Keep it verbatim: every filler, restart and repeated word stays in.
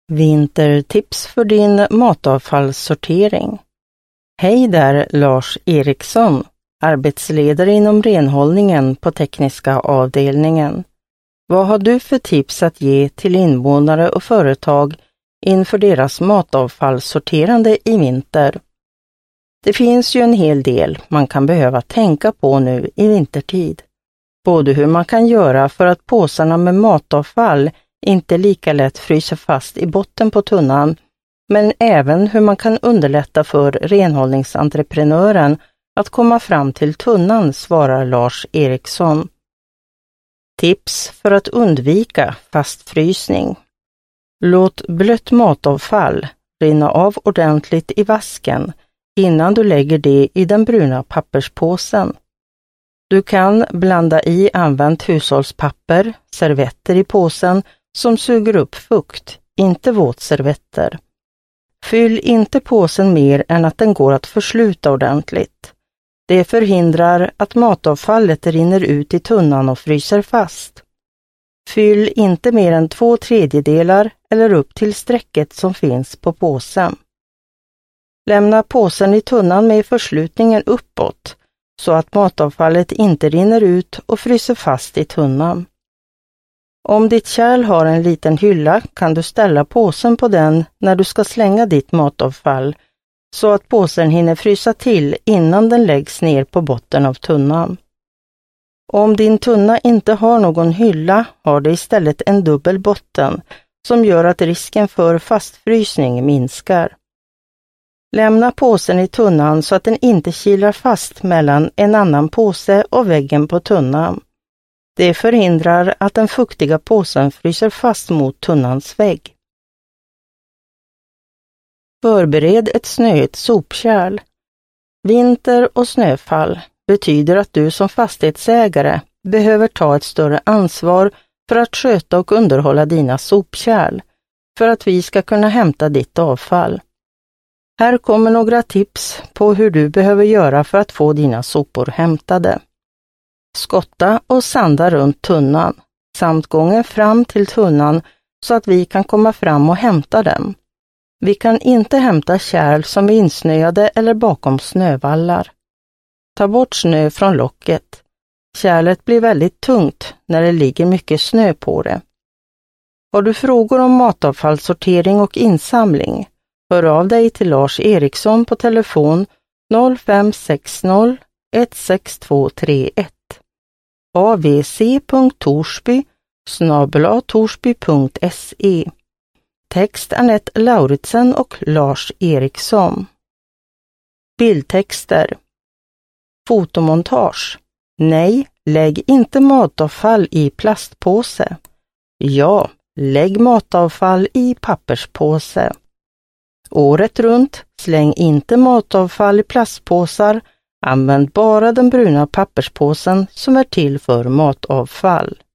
Vintertips för din matavfallssortering. Hej där, Lars Eriksson, arbetsledare inom renhållningen på tekniska avdelningen. Vad har du för tips att ge till invånare och företag inför deras matavfallssorterande i vinter? Det finns ju en hel del man kan behöva tänka på nu i vintertid. Både hur man kan göra för att påsarna med matavfall inte lika lätt fryser fast i botten på tunnan, men även hur man kan underlätta för renhållningsentreprenören att komma fram till tunnan, svarar Lars Eriksson. Tips för att undvika fastfrysning. Låt blött matavfall rinna av ordentligt i vasken innan du lägger det i den bruna papperspåsen. Du kan blanda i använt hushållspapper, servetter i påsen som suger upp fukt, inte våtservetter. Fyll inte påsen mer än att den går att försluta ordentligt. Det förhindrar att matavfallet rinner ut i tunnan och fryser fast. Fyll inte mer än två tredjedelar eller upp till strecket som finns på påsen. Lämna påsen i tunnan med förslutningen uppåt så att matavfallet inte rinner ut och fryser fast i tunnan. Om ditt kärl har en liten hylla kan du ställa påsen på den när du ska slänga ditt matavfall så att påsen hinner frysa till innan den läggs ner på botten av tunnan. Om din tunna inte har någon hylla har det istället en dubbel botten som gör att risken för fastfrysning minskar. Lämna påsen i tunnan så att den inte kilar fast mellan en annan påse och väggen på tunnan. Det förhindrar att den fuktiga påsen fryser fast mot tunnans vägg. Förbered ett snöigt sopkärl. Vinter och snöfall betyder att du som fastighetsägare behöver ta ett större ansvar för att sköta och underhålla dina sopkärl för att vi ska kunna hämta ditt avfall. Här kommer några tips på hur du behöver göra för att få dina sopor hämtade. Skotta och sanda runt tunnan samt gången fram till tunnan så att vi kan komma fram och hämta dem. Vi kan inte hämta kärl som är insnöade eller bakom snövallar. Ta bort snö från locket. Kärlet blir väldigt tungt när det ligger mycket snö på det. Har du frågor om matavfallssortering och insamling? Hör av dig till Lars Eriksson på telefon noll fem sex noll ett sex två tre ett. a v c punkt torsby snabel-a torsby punkt se. Text Annette Lauritsen och Lars Eriksson. Bildtexter. Fotomontage. Nej, lägg inte matavfall i plastpåse. Ja, lägg matavfall i papperspåse. Året runt, släng inte matavfall i plastpåsar. Använd bara den bruna papperspåsen som är till för matavfall.